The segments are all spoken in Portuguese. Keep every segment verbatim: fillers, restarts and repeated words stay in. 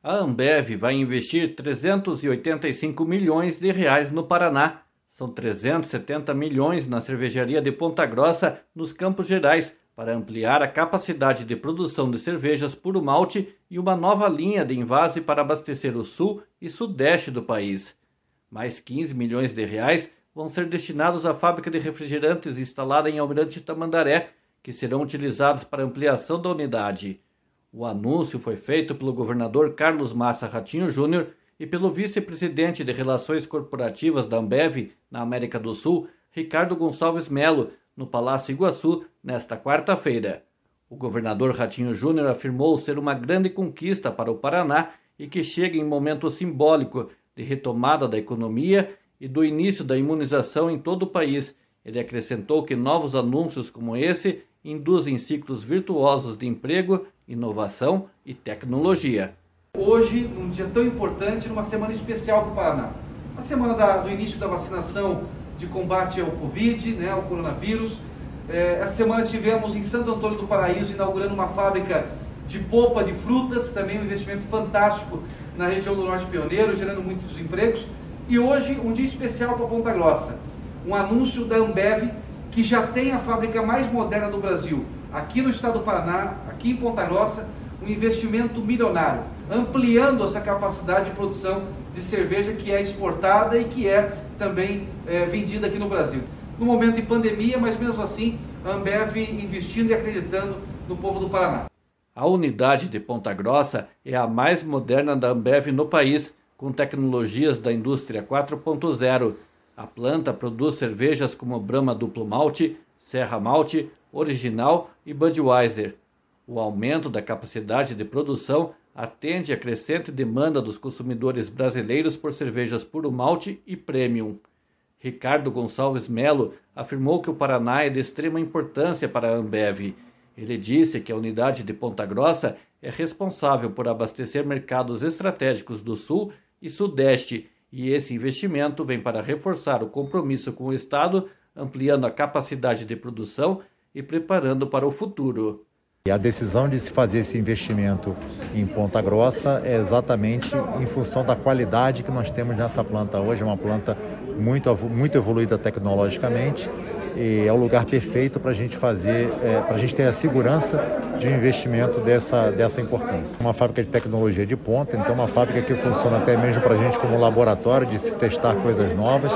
A Ambev vai investir trezentos e oitenta e cinco milhões de reais no Paraná. São trezentos e setenta milhões na cervejaria de Ponta Grossa, nos Campos Gerais, para ampliar a capacidade de produção de cervejas puro malte e uma nova linha de envase para abastecer o sul e sudeste do país. Mais quinze milhões de reais vão ser destinados à fábrica de refrigerantes instalada em Almirante Tamandaré, que serão utilizados para ampliação da unidade. O anúncio foi feito pelo governador Carlos Massa Ratinho Júnior e pelo vice-presidente de Relações Corporativas da Ambev na América do Sul, Ricardo Gonçalves Melo, no Palácio Iguaçu, nesta quarta-feira. O governador Ratinho Júnior afirmou ser uma grande conquista para o Paraná e que chega em momento simbólico de retomada da economia e do início da imunização em todo o país. Ele acrescentou que novos anúncios como esse induzem ciclos virtuosos de emprego, inovação e tecnologia. Hoje, num dia tão importante, numa semana especial para o Paraná. A semana da, do início da vacinação de combate ao Covid, né, ao coronavírus. É, essa semana estivemos em Santo Antônio do Paraíso inaugurando uma fábrica de polpa de frutas, também um investimento fantástico na região do Norte Pioneiro, gerando muitos empregos. E hoje, um dia especial para Ponta Grossa. Um anúncio da Ambev, que já tem a fábrica mais moderna do Brasil, aqui no estado do Paraná, aqui em Ponta Grossa, um investimento milionário, ampliando essa capacidade de produção de cerveja que é exportada e que é também é, vendida aqui no Brasil. No momento de pandemia, mas mesmo assim, a Ambev investindo e acreditando no povo do Paraná. A unidade de Ponta Grossa é a mais moderna da Ambev no país, com tecnologias da indústria quatro ponto zero. A planta produz cervejas como Brahma Duplo Malte, Serra Malte, Original e Budweiser. O aumento da capacidade de produção atende à crescente demanda dos consumidores brasileiros por cervejas puro malte e premium. Ricardo Gonçalves Melo afirmou que o Paraná é de extrema importância para a Ambev. Ele disse que a unidade de Ponta Grossa é responsável por abastecer mercados estratégicos do Sul e Sudeste, e esse investimento vem para reforçar o compromisso com o Estado, ampliando a capacidade de produção e preparando para o futuro. E a decisão de se fazer esse investimento em Ponta Grossa é exatamente em função da qualidade que nós temos nessa planta hoje. É uma planta muito, muito evoluída tecnologicamente e é o lugar perfeito para a gente fazer, é, para a gente ter a segurança de um investimento dessa, dessa importância. Uma fábrica de tecnologia de ponta, então uma fábrica que funciona até mesmo para a gente como laboratório de se testar coisas novas.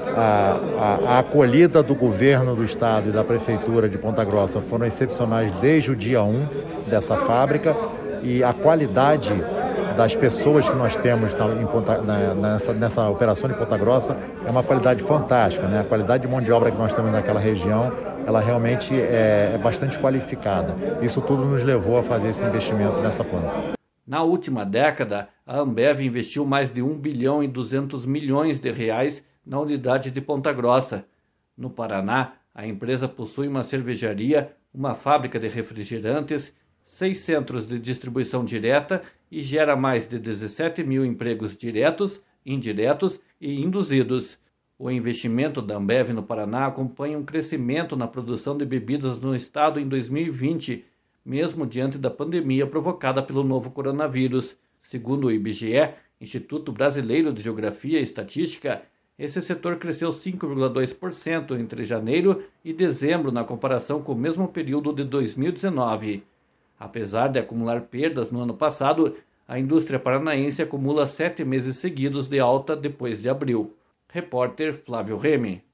A, a, a acolhida do governo do estado e da prefeitura de Ponta Grossa foram excepcionais desde o dia um dessa fábrica e a qualidade das pessoas que nós temos na, em Ponta, na, nessa, nessa operação de Ponta Grossa é uma qualidade fantástica, né? A qualidade de mão de obra que nós temos naquela região, ela realmente é, é bastante qualificada. Isso tudo nos levou a fazer esse investimento nessa planta. Na última década, a Ambev investiu mais de um bilhão e duzentos milhões de reais na unidade de Ponta Grossa. No Paraná, a empresa possui uma cervejaria, uma fábrica de refrigerantes, seis centros de distribuição direta e gera mais de dezessete mil empregos diretos, indiretos e induzidos. O investimento da Ambev no Paraná acompanha um crescimento na produção de bebidas no estado em dois mil e vinte, mesmo diante da pandemia provocada pelo novo coronavírus. Segundo o I B G E, Instituto Brasileiro de Geografia e Estatística, esse setor cresceu cinco vírgula dois por cento entre janeiro e dezembro na comparação com o mesmo período de dois mil e dezenove. Apesar de acumular perdas no ano passado, a indústria paranaense acumula sete meses seguidos de alta depois de abril. Repórter Flávio Remy.